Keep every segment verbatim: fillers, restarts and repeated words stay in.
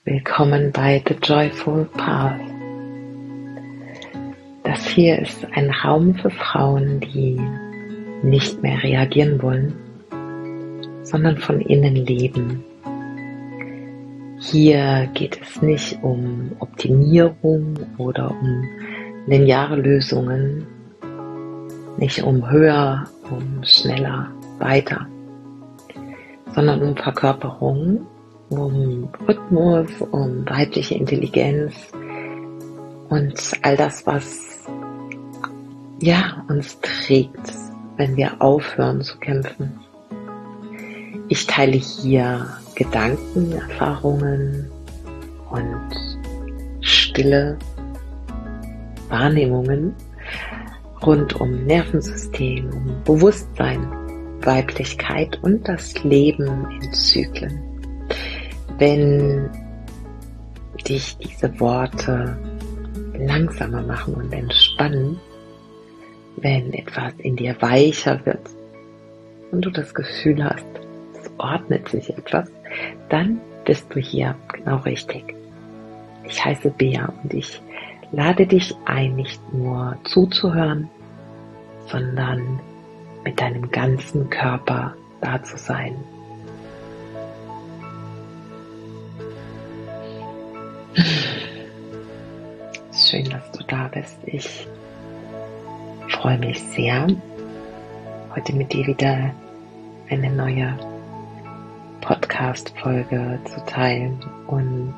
Willkommen bei The Joyful Path. Das hier ist ein Raum für Frauen, die nicht mehr reagieren wollen, sondern von innen leben. Hier geht es nicht um Optimierung oder um lineare Lösungen, nicht um höher, um schneller, weiter, sondern um Verkörperung, um Rhythmus, um weibliche Intelligenz und all das, was ja, uns trägt, wenn wir aufhören zu kämpfen. Ich teile hier Gedanken, Erfahrungen und stille Wahrnehmungen rund um Nervensystem, um Bewusstsein, Weiblichkeit und das Leben in Zyklen. Wenn dich diese Worte langsamer machen und entspannen, wenn etwas in dir weicher wird und du das Gefühl hast, es ordnet sich etwas, dann bist du hier genau richtig. Ich heiße Bea und ich lade dich ein, nicht nur zuzuhören, sondern mit deinem ganzen Körper da zu sein. Schön, dass du da bist. Ich freue mich sehr, heute mit dir wieder eine neue Podcast-Folge zu teilen. Und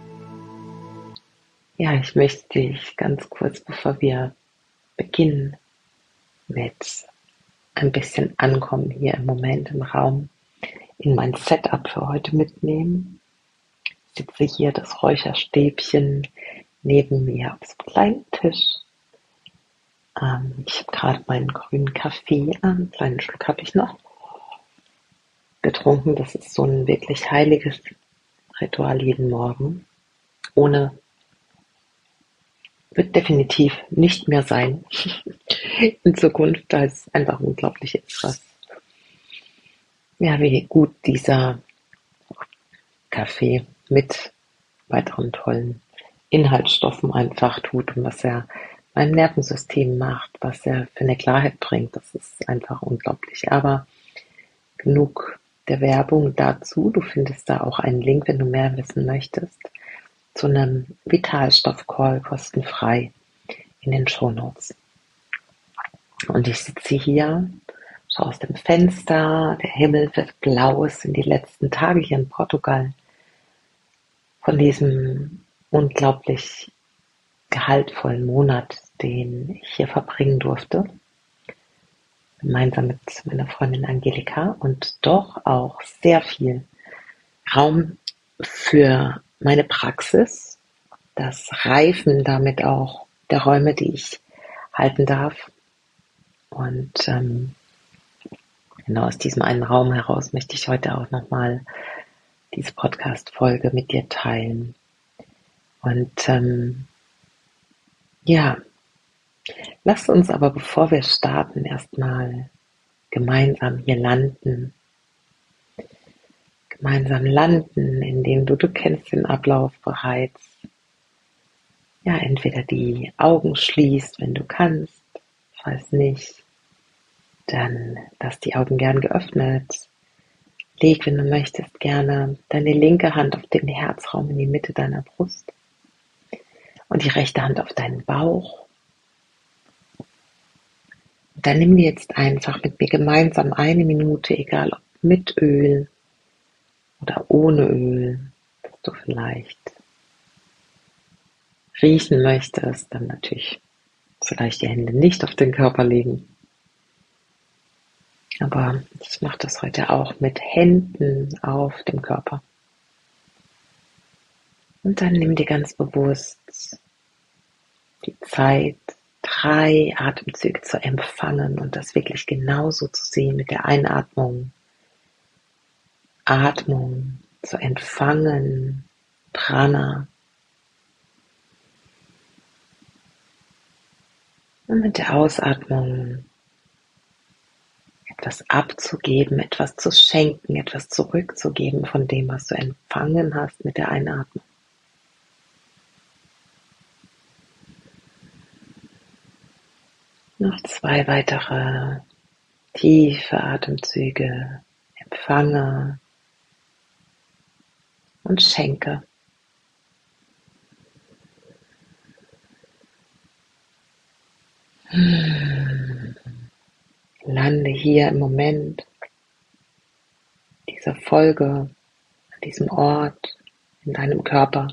ja, ich möchte dich ganz kurz, bevor wir beginnen, mit ein bisschen Ankommen hier im Moment im Raum, in mein Setup für heute mitnehmen. Ich sitze hier, das Räucherstäbchen neben mir auf so einem kleinen Tisch. Ähm, ich habe gerade meinen grünen Kaffee, einen kleinen Schluck habe ich noch getrunken. Das ist so ein wirklich heiliges Ritual jeden Morgen. Ohne wird definitiv nicht mehr sein in Zukunft, da es einfach unglaublich ist, was, ja, wie gut dieser Kaffee mit weiteren tollen Inhaltsstoffen einfach tut und was er meinem Nervensystem macht, was er für eine Klarheit bringt. Das ist einfach unglaublich. Aber genug der Werbung dazu. Du findest da auch einen Link, wenn du mehr wissen möchtest, zu einem Vitalstoff-Call kostenfrei in den Shownotes. Und ich sitze hier, schaue aus dem Fenster, der Himmel wird blau, es sind die letzten Tage hier in Portugal von diesem unglaublich gehaltvollen Monat, den ich hier verbringen durfte, gemeinsam mit meiner Freundin Angelika, und doch auch sehr viel Raum für meine Praxis, das Reifen damit auch der Räume, die ich halten darf. Und ähm, genau aus diesem einen Raum heraus möchte ich heute auch nochmal diese Podcast-Folge mit dir teilen. Und ähm, ja, lass uns aber, bevor wir starten, erstmal gemeinsam hier landen. Gemeinsam landen, indem du, du kennst den Ablauf bereits, ja, entweder die Augen schließt, wenn du kannst, falls nicht, dann lass die Augen gern geöffnet. Leg, wenn du möchtest, gerne deine linke Hand auf den Herzraum in die Mitte deiner Brust und die rechte Hand auf deinen Bauch. Und dann nimm dir jetzt einfach mit mir gemeinsam eine Minute, egal ob mit Öl oder ohne Öl, dass du vielleicht riechen möchtest, dann natürlich vielleicht die Hände nicht auf den Körper legen. Aber ich mache das heute auch mit Händen auf dem Körper. Und dann nimm dir ganz bewusst die Zeit, drei Atemzüge zu empfangen und das wirklich genauso zu sehen mit der Einatmung. Atmung zu empfangen, Prana. Und mit der Ausatmung etwas abzugeben, etwas zu schenken, etwas zurückzugeben von dem, was du empfangen hast mit der Einatmung. Noch zwei weitere tiefe Atemzüge. Empfange und schenke. Lande hier im Moment dieser Folge, an diesem Ort, in deinem Körper.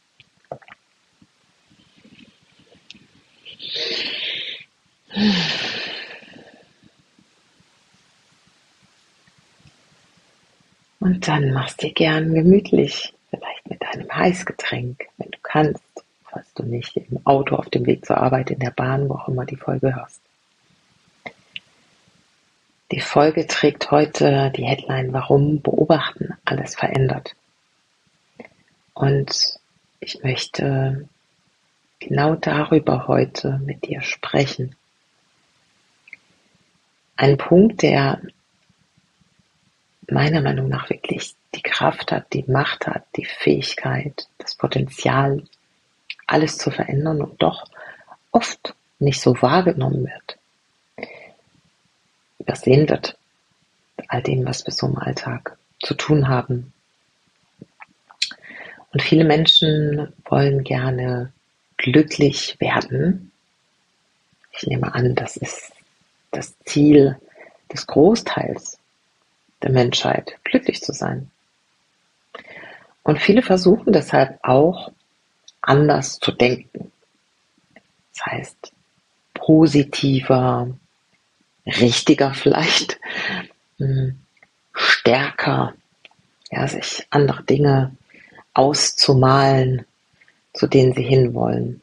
Und dann machst dir gern gemütlich, vielleicht mit einem Heißgetränk, wenn du kannst, falls du nicht im Auto auf dem Weg zur Arbeit, in der Bahn, wo auch immer die Folge hörst. Die Folge trägt heute die Headline „Warum Beobachten alles verändert?" Und ich möchte genau darüber heute mit dir sprechen. Ein Punkt, der meiner Meinung nach wirklich die Kraft hat, die Macht hat, die Fähigkeit, das Potenzial, alles zu verändern und doch oft nicht so wahrgenommen wird, übersehen wird, all dem, was wir so im Alltag zu tun haben. Und viele Menschen wollen gerne glücklich werden. Ich nehme an, das ist das Ziel des Großteils der Menschheit, glücklich zu sein. Und viele versuchen deshalb auch, anders zu denken. Das heißt, positiver, richtiger vielleicht, stärker, ja, sich andere Dinge auszumalen, zu denen sie hinwollen.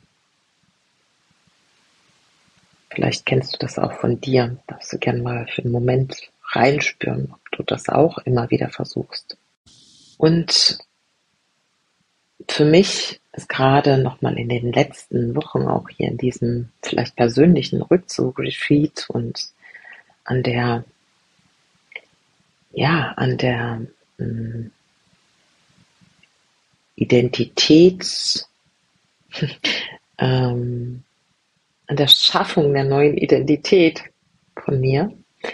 Vielleicht kennst du das auch von dir. Darfst du gerne mal für einen Moment reinspüren, ob du das auch immer wieder versuchst. Und für mich ist gerade nochmal in den letzten Wochen, auch hier in diesem vielleicht persönlichen Rückzug, Retreat und an der, ja, an der mh, Identitäts, ähm, an der Schaffung der neuen Identität von mir,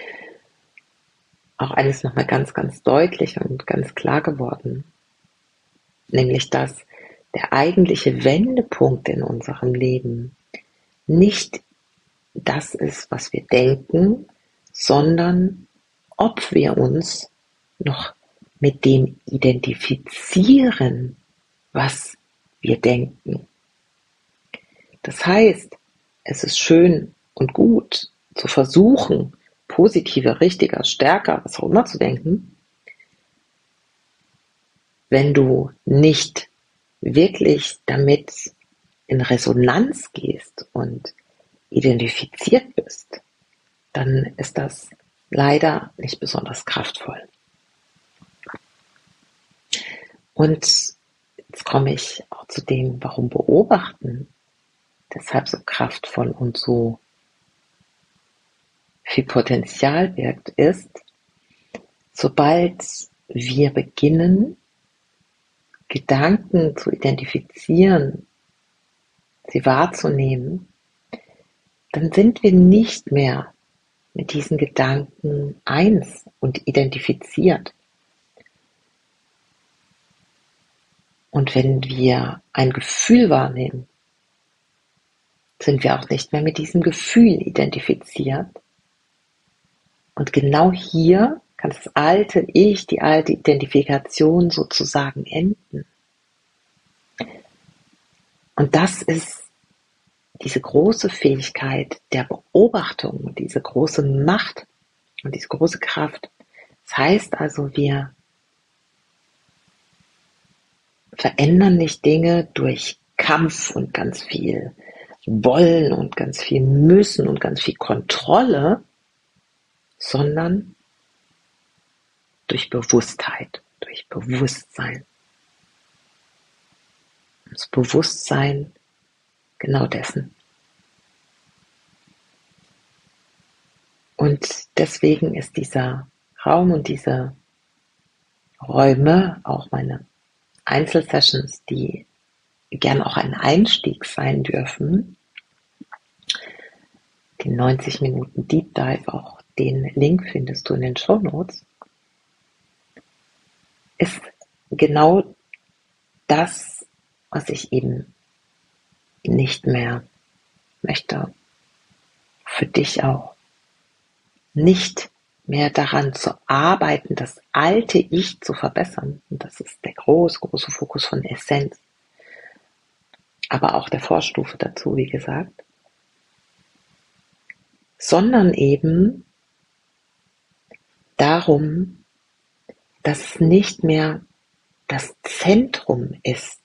auch eines nochmal ganz, ganz deutlich und ganz klar geworden. Nämlich, dass der eigentliche Wendepunkt in unserem Leben nicht das ist, was wir denken, sondern ob wir uns noch mit dem identifizieren, was wir denken. Das heißt, es ist schön und gut zu versuchen, positiver, richtiger, stärker, was auch immer zu denken, wenn du nicht wirklich damit in Resonanz gehst und identifiziert bist, dann ist das leider nicht besonders kraftvoll. Und jetzt komme ich auch zu dem, warum Beobachten deshalb so kraftvoll und so viel Potenzial birgt, ist, sobald wir beginnen, Gedanken zu identifizieren, sie wahrzunehmen, dann sind wir nicht mehr mit diesen Gedanken eins und identifiziert. Und wenn wir ein Gefühl wahrnehmen, sind wir auch nicht mehr mit diesem Gefühl identifiziert. Und genau hier kann das alte Ich, die alte Identifikation sozusagen enden. Und das ist diese große Fähigkeit der Beobachtung, diese große Macht und diese große Kraft. Das heißt also, wir verändern nicht Dinge durch Kampf und ganz viel Wollen und ganz viel Müssen und ganz viel Kontrolle, sondern durch Bewusstheit, durch Bewusstsein. Das Bewusstsein genau dessen. Und deswegen ist dieser Raum und diese Räume, auch meine Einzelsessions, die gern auch ein Einstieg sein dürfen, den neunzig Minuten Deep Dive, auch den Link findest du in den Shownotes, ist genau das, was ich eben nicht mehr möchte. Für dich auch. Nicht mehr daran zu arbeiten, das alte Ich zu verbessern. Und das ist der große, große Fokus von Essenz. Aber auch der Vorstufe dazu, wie gesagt. Sondern eben darum, dass es nicht mehr das Zentrum ist.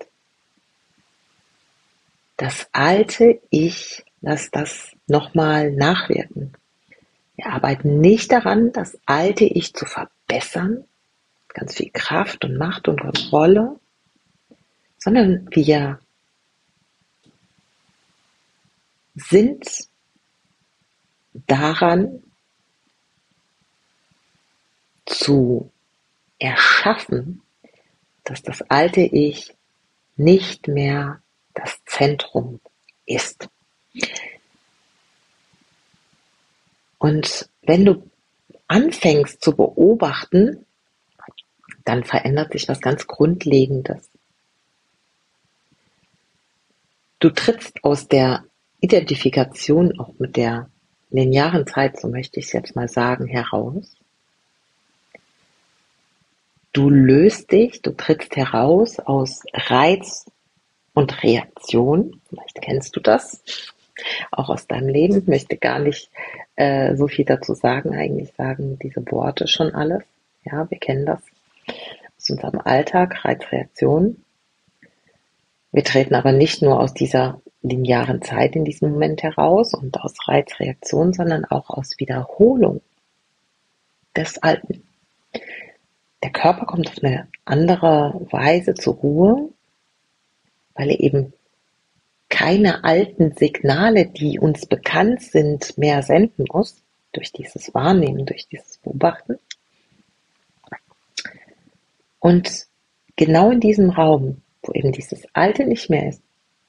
Das alte Ich, lass das nochmal nachwirken. Wir arbeiten nicht daran, das alte Ich zu verbessern, ganz viel Kraft und Macht und Kontrolle, sondern wir sind daran zu erschaffen, dass das alte Ich nicht mehr das Zentrum ist. Und wenn du anfängst zu beobachten, dann verändert sich was ganz Grundlegendes. Du trittst aus der Identifikation auch mit der linearen Zeit, so möchte ich es jetzt mal sagen, heraus. Du löst dich, du trittst heraus aus Reiz und Reaktion. Vielleicht kennst du das auch aus deinem Leben. Ich möchte gar nicht äh, so viel dazu sagen. Eigentlich sagen diese Worte schon alles. Ja, wir kennen das aus unserem Alltag, Reiz, Reaktion. Wir treten aber nicht nur aus dieser linearen Zeit in diesem Moment heraus und aus Reiz, Reaktion, sondern auch aus Wiederholung des Alten. Der Körper kommt auf eine andere Weise zur Ruhe, weil er eben keine alten Signale, die uns bekannt sind, mehr senden muss, durch dieses Wahrnehmen, durch dieses Beobachten. Und genau in diesem Raum, wo eben dieses Alte nicht mehr ist,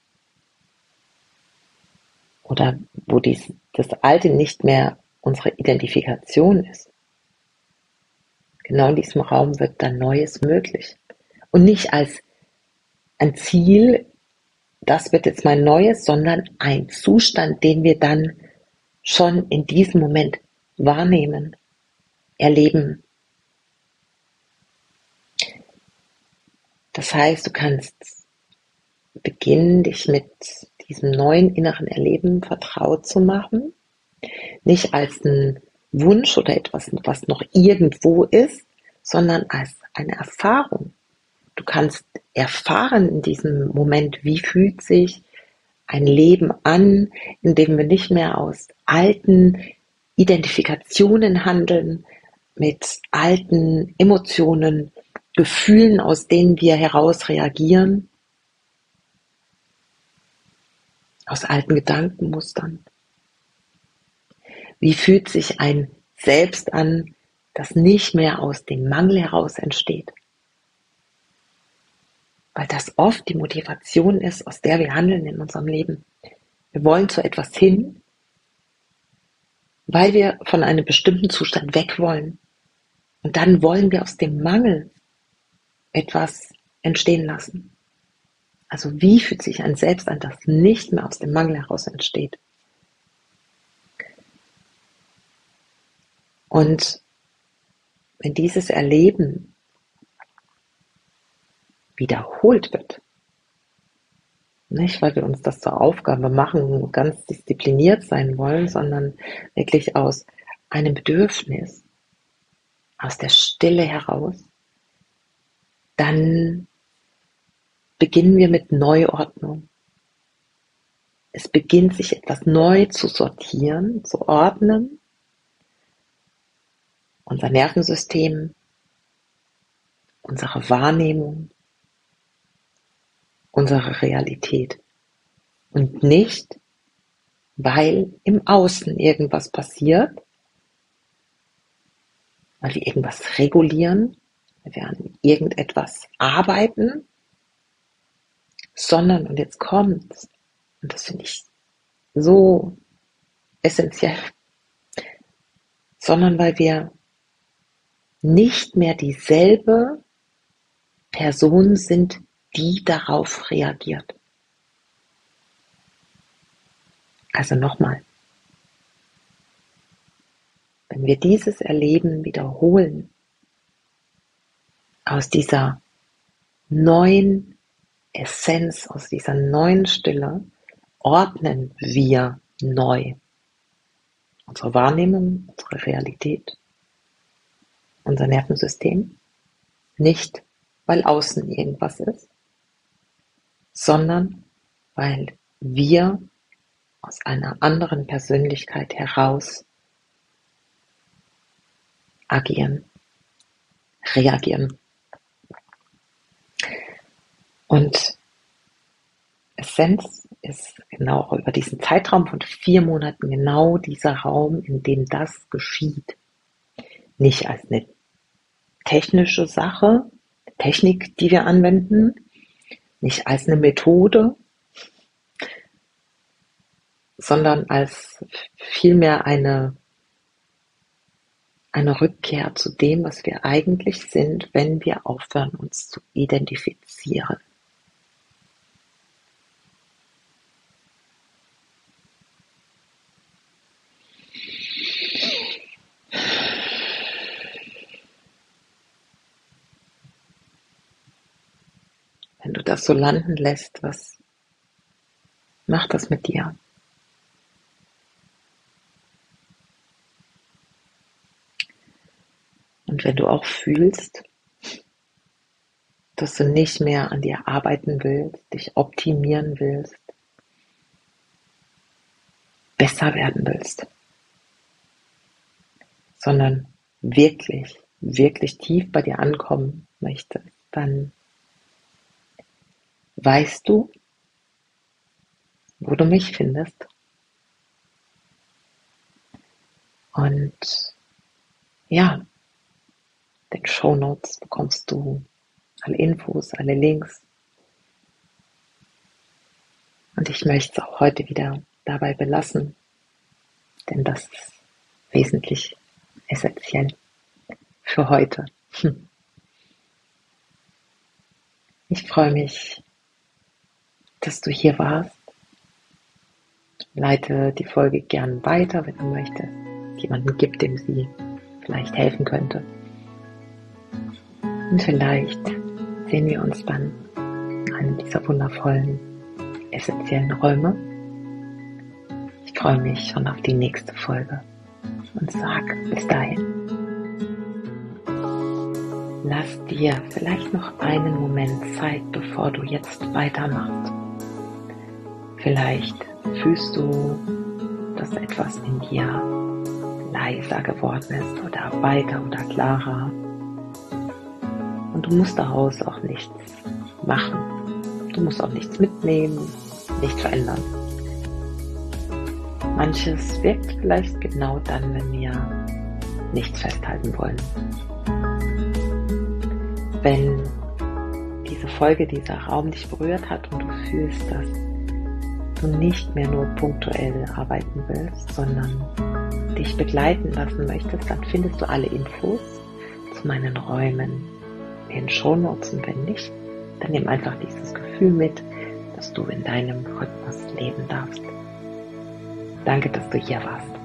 oder wo dies, das Alte nicht mehr unsere Identifikation ist, genau in diesem Raum wird dann Neues möglich. Und nicht als ein Ziel, das wird jetzt mein Neues, sondern ein Zustand, den wir dann schon in diesem Moment wahrnehmen, erleben. Das heißt, du kannst beginnen, dich mit diesem neuen inneren Erleben vertraut zu machen, nicht als ein Wunsch oder etwas, was noch irgendwo ist, sondern als eine Erfahrung. Du kannst erfahren in diesem Moment, wie fühlt sich ein Leben an, in dem wir nicht mehr aus alten Identifikationen handeln, mit alten Emotionen, Gefühlen, aus denen wir heraus reagieren, aus alten Gedankenmustern. Wie fühlt sich ein Selbst an, das nicht mehr aus dem Mangel heraus entsteht? Weil das oft die Motivation ist, aus der wir handeln in unserem Leben. Wir wollen zu etwas hin, weil wir von einem bestimmten Zustand weg wollen. Und dann wollen wir aus dem Mangel etwas entstehen lassen. Also wie fühlt sich ein Selbst an, das nicht mehr aus dem Mangel heraus entsteht? Und wenn dieses Erleben wiederholt wird, nicht weil wir uns das zur Aufgabe machen und ganz diszipliniert sein wollen, sondern wirklich aus einem Bedürfnis, aus der Stille heraus, dann beginnen wir mit Neuordnung. Es beginnt sich etwas neu zu sortieren, zu ordnen. Unser Nervensystem, unsere Wahrnehmung, unsere Realität. Und nicht, weil im Außen irgendwas passiert, weil wir irgendwas regulieren, weil wir an irgendetwas arbeiten, sondern, und jetzt kommt's, und das finde ich so essentiell, sondern weil wir nicht mehr dieselbe Person sind, die darauf reagiert. Also nochmal, wenn wir dieses Erleben wiederholen, aus dieser neuen Essenz, aus dieser neuen Stille, ordnen wir neu unsere Wahrnehmung, unsere Realität, unser Nervensystem, nicht weil außen irgendwas ist, sondern weil wir aus einer anderen Persönlichkeit heraus agieren, reagieren. Und Essenz ist genau auch über diesen Zeitraum von vier Monaten genau dieser Raum, in dem das geschieht. Nicht als eine technische Sache, Technik, die wir anwenden, nicht als eine Methode, sondern als vielmehr eine, eine Rückkehr zu dem, was wir eigentlich sind, wenn wir aufhören, uns zu identifizieren. Wenn du das so landen lässt, was macht das mit dir? Und wenn du auch fühlst, dass du nicht mehr an dir arbeiten willst, dich optimieren willst, besser werden willst, sondern wirklich, wirklich tief bei dir ankommen möchtest, dann weißt du, wo du mich findest. Und ja, in den Shownotes bekommst du alle Infos, alle Links. Und ich möchte es auch heute wieder dabei belassen, denn das ist wesentlich essentiell für heute. Ich freue mich, dass du hier warst. Leite die Folge gern weiter, wenn du möchtest. Jemanden gibt, dem sie vielleicht helfen könnte. Und vielleicht sehen wir uns dann in einem dieser wundervollen, essentiellen Räume. Ich freue mich schon auf die nächste Folge und sag bis dahin. Lass dir vielleicht noch einen Moment Zeit, bevor du jetzt weitermachst. Vielleicht fühlst du, dass etwas in dir leiser geworden ist oder weiter oder klarer. Und du musst daraus auch nichts machen. Du musst auch nichts mitnehmen, nichts verändern. Manches wirkt vielleicht genau dann, wenn wir nichts festhalten wollen. Wenn diese Folge, dieser Raum dich berührt hat und du fühlst, dass du nicht mehr nur punktuell arbeiten willst, sondern dich begleiten lassen möchtest, dann findest du alle Infos zu meinen Räumen in den Shownotes, und wenn nicht, dann nimm einfach dieses Gefühl mit, dass du in deinem Rhythmus leben darfst. Danke, dass du hier warst.